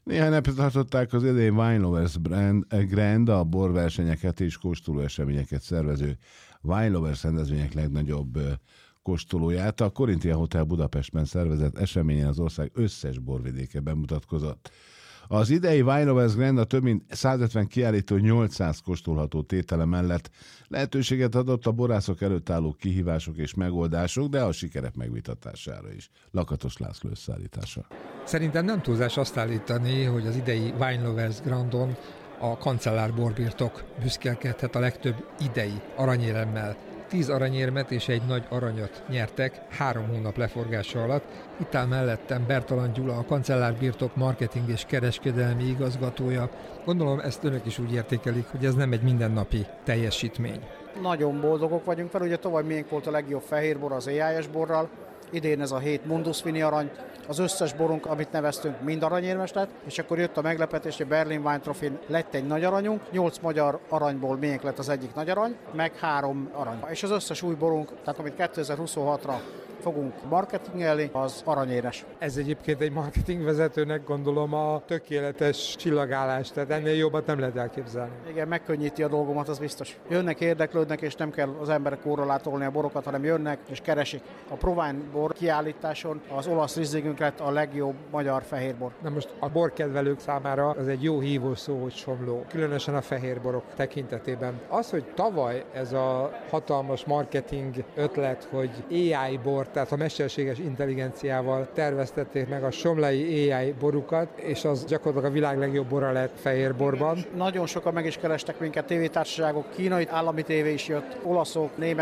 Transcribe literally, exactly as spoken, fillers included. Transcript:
Néhány napja tartották az idei Wine Lovers Brand, Grand, a borversenyeket és kóstoló eseményeket szervező Wine Lovers rendezvények legnagyobb kóstolóját. A Corinthia Hotel Budapestben szervezett eseményen az ország összes borvidéke bemutatkozott. Az idei Wine Lovers Grand a több mint százötven kiállító nyolcszáz kóstolható tétele mellett lehetőséget adott a borászok előtt álló kihívások és megoldások, de a sikerek megvitatására is. Lakatos László összeállítása. Szerintem nem túlzás azt állítani, hogy az idei Wine Lovers Grandon a kancellár borbirtok büszkélkedhet a legtöbb idei aranyéremmel. Tíz aranyérmet és egy nagy aranyat nyertek három hónap leforgása alatt. Itt áll mellettem Bertalan Gyula, a kancellárbirtok marketing és kereskedelmi igazgatója. Gondolom ezt önök is úgy értékelik, hogy ez nem egy mindennapi teljesítmény. Nagyon boldogok vagyunk fel, ugye tovább miénk volt a legjobb fehérbor az á i es borral. Idén ez a hét Mundus Vini arany, az összes borunk, amit neveztünk, mind aranyérmes lett, és akkor jött a meglepetés, hogy Berlin Wine Trophy lett egy nagy aranyunk, nyolc magyar aranyból miénk lett az egyik nagy arany, meg három arany. És az összes új borunk, tehát amit kétezer-huszonhatra fogunk marketingelni, az aranyéres. Ez egyébként egy marketingvezetőnek gondolom a tökéletes csillagállás, tehát ennél jobbat nem lehet elképzelni. Igen, megkönnyíti a dolgomat, az biztos. Jönnek, érdeklődnek, és nem kell az emberek óra látolni a borokat, hanem jönnek és keresik. A Provine bor kiállításon az olasz Rieslingünk lett a legjobb magyar fehérbor. Na most a borkedvelők számára az egy jó hívó szó, hogy somló, különösen a fehérborok tekintetében. Az, hogy tavaly ez a hatalmas marketing ötlet, hogy á i bor, tehát a mesterséges intelligenciával terveztették meg a somlai á i borukat, és az gyakorlatilag a világ legjobb bora lett fehérborban. Nagyon sokan meg is kerestek minket, tévétársaságok, kínai állami tévé is jött, olaszok, német